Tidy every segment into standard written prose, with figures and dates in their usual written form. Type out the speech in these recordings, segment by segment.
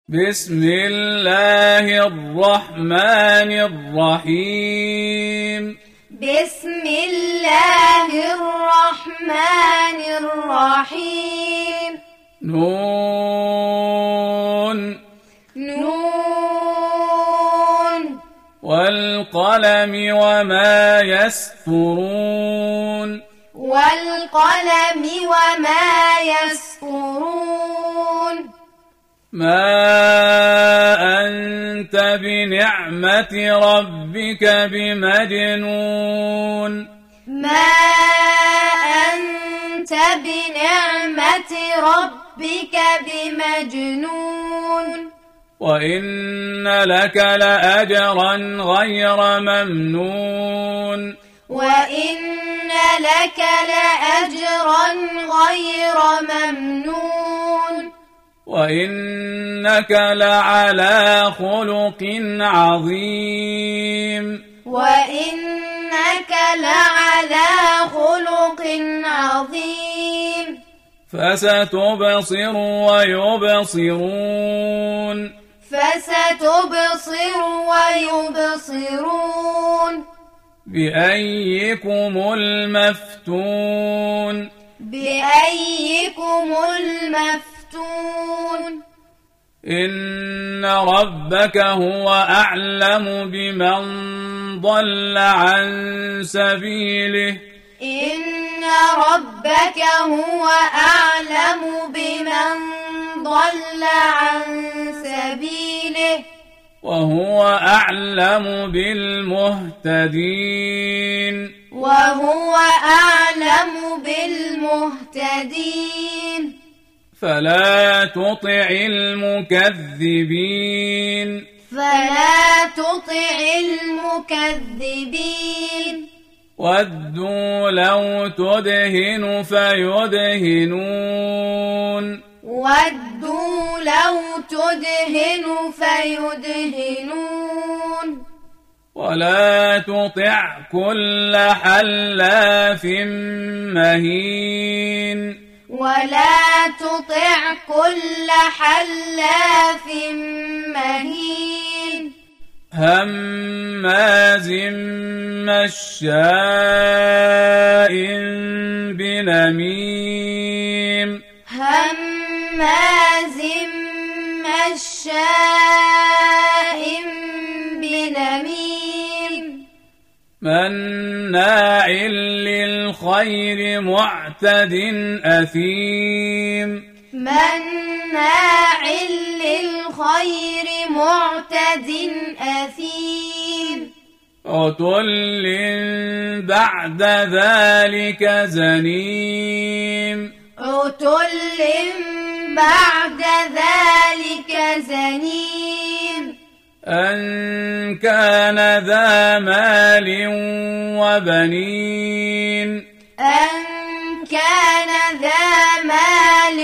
بسم الله الرحمن الرحيم. بسم الله الرحمن الرحيم. نون نون والقلم وما يسطرون. والقلم وما يسطرون. ما أنت بنعمة ربك بمجنون. ما أنت بنعمة ربك بمجنون. وإن لك لأجرا غير ممنون. وإن لك لأجرا غير ممنون. وإنك لعلى خلق عظيم. وإنك لعلى خلق عظيم. فستبصر ويبصرون. فستبصر ويبصرون. بأيكم المفتون. بأيكم المفتون. إن ربك هو أعلم بمن ضل عن سبيله. إن ربك هو أعلم بمن ضل عن سبيله. وهو أعلم بالمهتدين. وهو أعلم بالمهتدين. فلا تطع المكذبين. فلا تطع المكذبين. ودوا لو تدهن فيدهنون. ودوا لو تدهن فيدهنون. ولا تطع كل حلاف مهين. ولا تطع كل حلاف مهين. هماز مشاء بنميم. هماز مشاء بنميم. مناع للخير معتد أثيم. مناع للخير معتد أثيم. عتل بعد ذلك زنيم. عتل بعد ذلك زنيم. أن كان ذا مال وبنين. أن كان ذا مال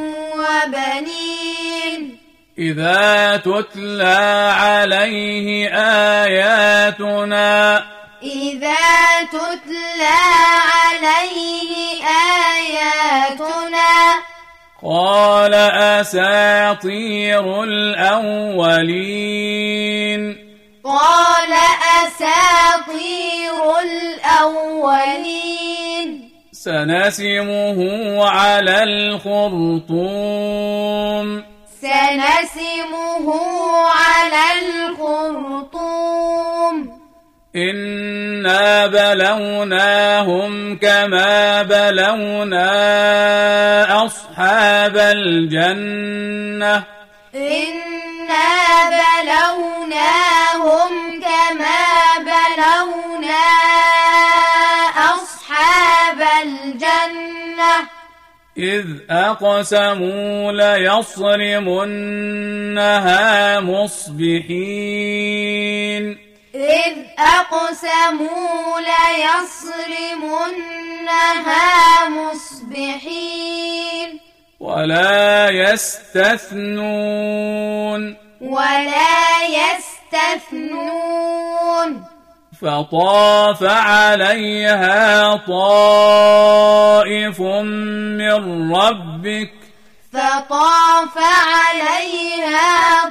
وبنين. إذا تتلى عليه آياتنا. إذا تتلى عليه آياتنا. قال أساطير الأولين. قال أساطير الأولين. سنسمه على الخرطوم. سنسمه على الخرطوم. إنا بلوناهم كما بلونا أصحاب الجنة. إنا بلوناهم كما بلونا أصحاب الجنة. إذ أقسموا ليصرمنها مصبحين. إذ أقسموا ليصرمنها مصبحين. ولا يستثنون. ولا يستثنون. فطاف عليها طائف من ربك. فطاف عليها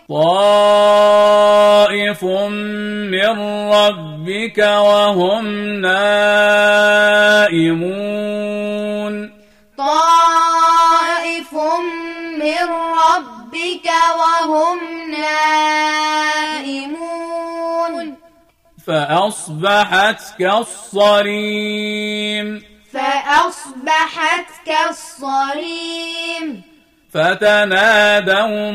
طائف من ربك وهم نائمون طائف من ربك وهم نائمون فأصبحت كالصريم فأصبحت كالصريم فتنادوا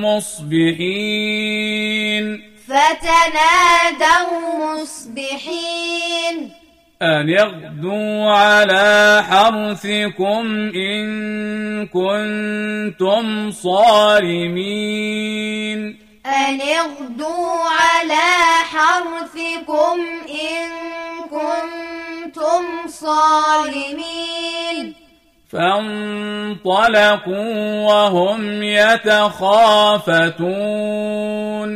مصبحين أن اغدوا على حرثكم إن كنتم صارمين أن اغدوا على حرثكم إن كنتم صارمين فانطلقوا وهم يتخافتون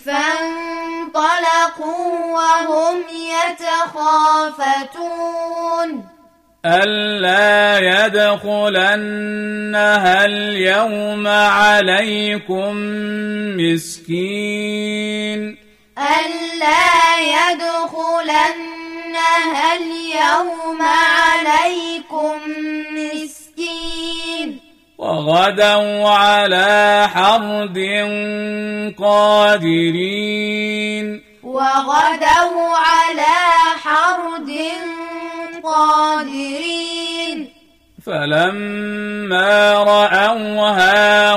ألا يدخلنها اليوم عليكم مسكين ألا يدخلنها اليوم عليكم مسكين وغدوا على حرد قادرين فلما رأوها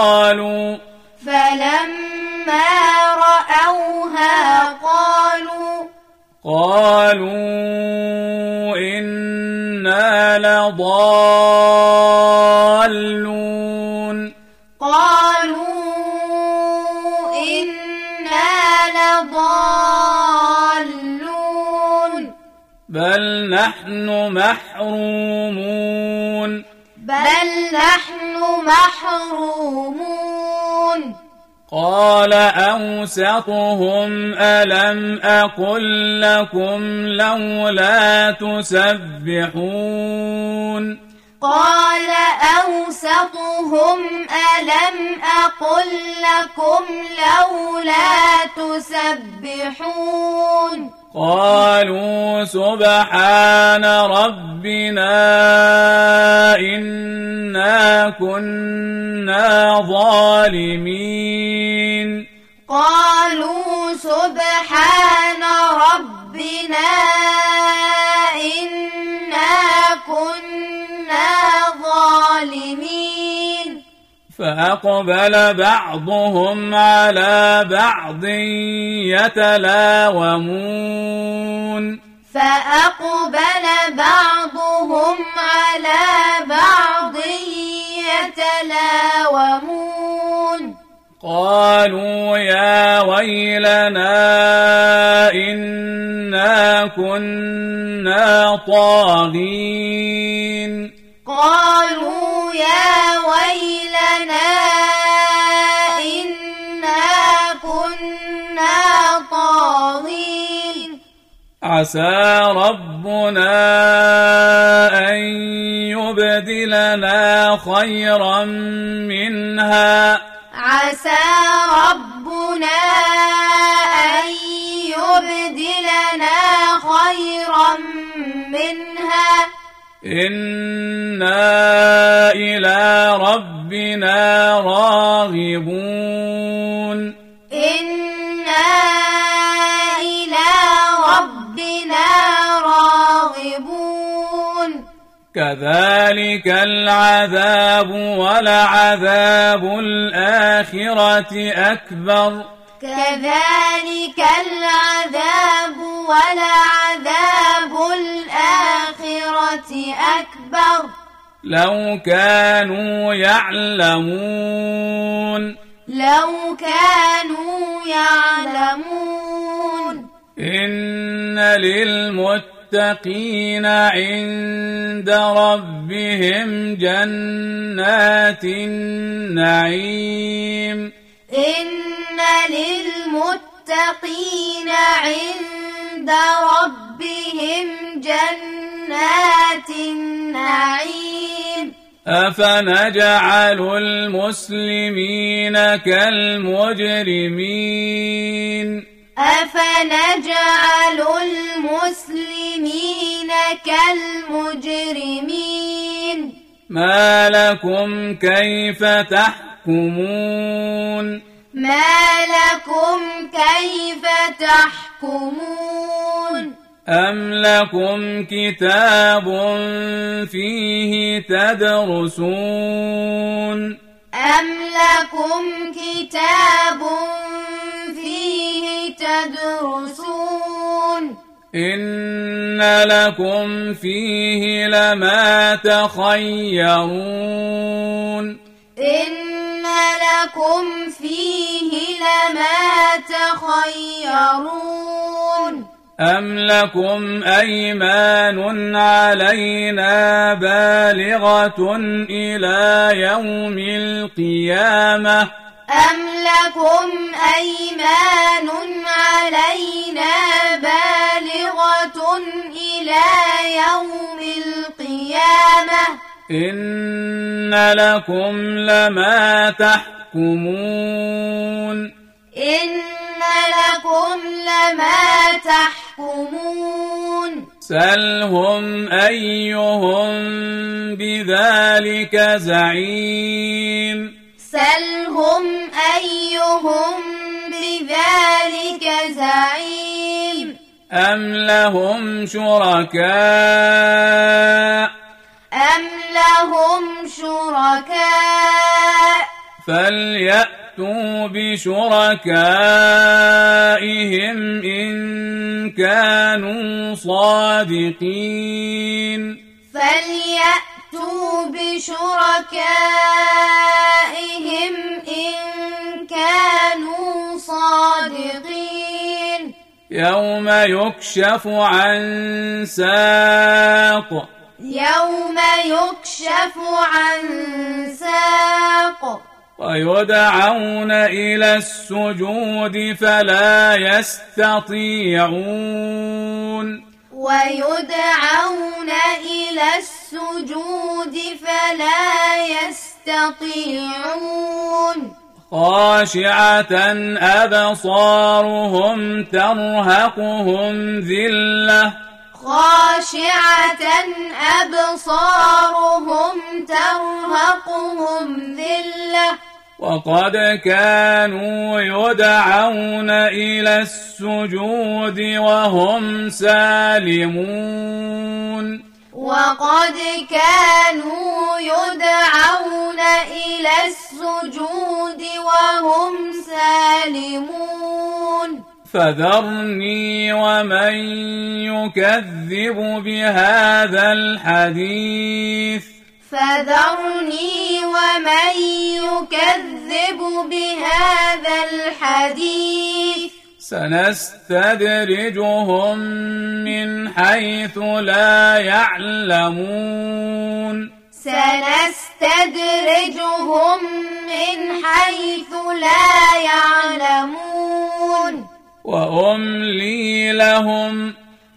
قالوا إنا لضالون بل نحن محرومون قال أوسطهم ألم أقل لكم لولا تسبحون قالوا سبحان ربنا إنا كنا ظالمين فأقبل بعضهم على بعض يتلاومون قالوا يا ويلنا إنا كنا طاغين عسى ربنا أن يبدلنا خيرا منها إنا إلى ربنا راغبون كذلك العذاب ولعذاب الآخرة أكبر لو كانوا يعلمون إن للمتقين عند ربهم جنات النعيم أفنجعل المسلمين كالمجرمين أفنجعل المسلمين كالمجرمين ما لكم كيف تحكمون ما لكم كيف تحكمون أم لكم كتاب فيه تدرسون أم لكم كتاب فيه تدرسون إن لكم فيه لما تخيرون إن لكم فيه لما تخيرون أم لكم أيمان علينا بالغة إلى يوم القيامة أم لكم أيمان علينا بالغة إلى يوم القيامة إن لكم لما تحكمون إن لكم لما تحكمون سلهم أيهم بذلك زعيم سلهم أيهم بذلك زعيم أم لهم شركاء فليأتوا بشركائهم إن كانوا صادقين فليأتوا بشركائهم إن كانوا صادقين يوم يكشف عن ساق ويدعون إلى السجود فلا يستطيعون خاشعة أبصارهم ترهقهم ذلة وقد كانوا يدعون إلى السجود وهم سالمون فذرني ومن يكذب بهذا الحديث سنستدرجهم من حيث لا يعلمون وأملي لهم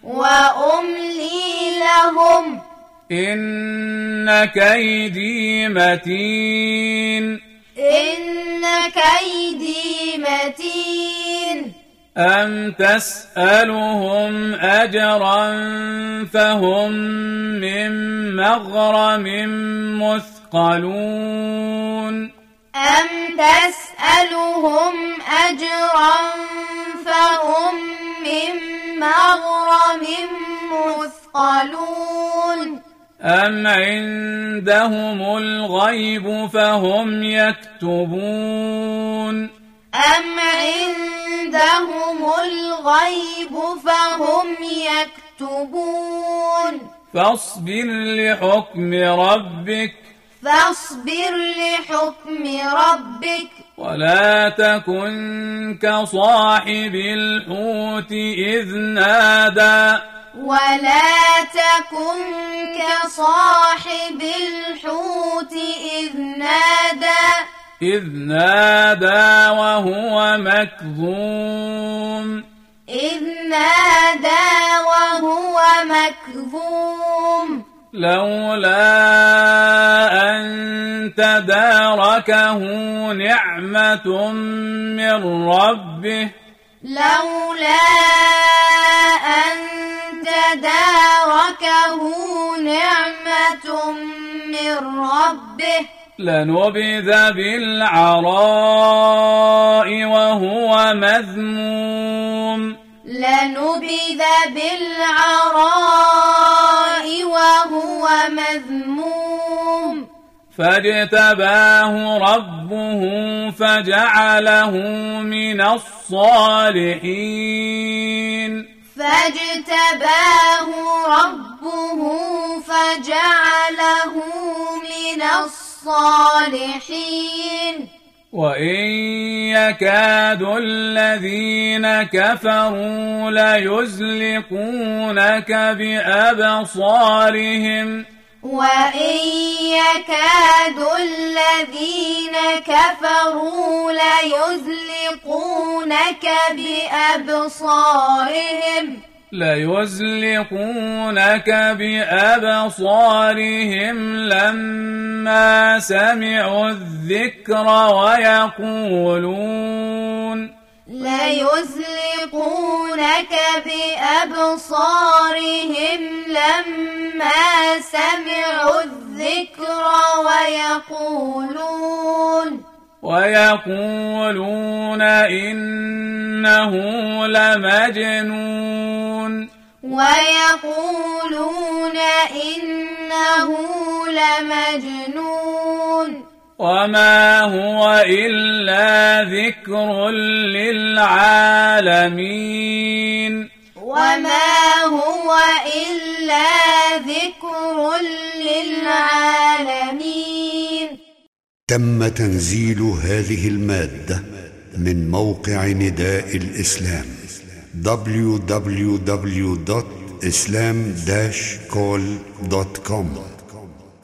إن كيدي متين أم تسألهم أجرا فهم من مغرم مثقلون أم عندهم الغيب فهم يكتبون فاصبر لحكم ربك ولا تكن كصاحب الحوت إذ نادى وهو مكظوم لولا أن تداركه نعمة من ربه لولا أن تداركه نعمة من ربه لنبذ بالعراء وهو مذموم لنبذ بالعراء وهو مذموم فاجتباه ربه فجعله من الصالحين فاجتباه ربه فجعله من الصالحين وإن يكاد الذين كفروا ليزلقونك بأبصارهم وإن يكاد الذين كفروا ليزلقونك بأبصارهم لما سمعوا الذكر ليزلقونك بأبصارهم لما سمعوا الذكر ويقولون إنه لمجنون وما هو إلا ذكر للعالمين تم تنزيل هذه المادة من موقع نداء الإسلام www.islam-call.com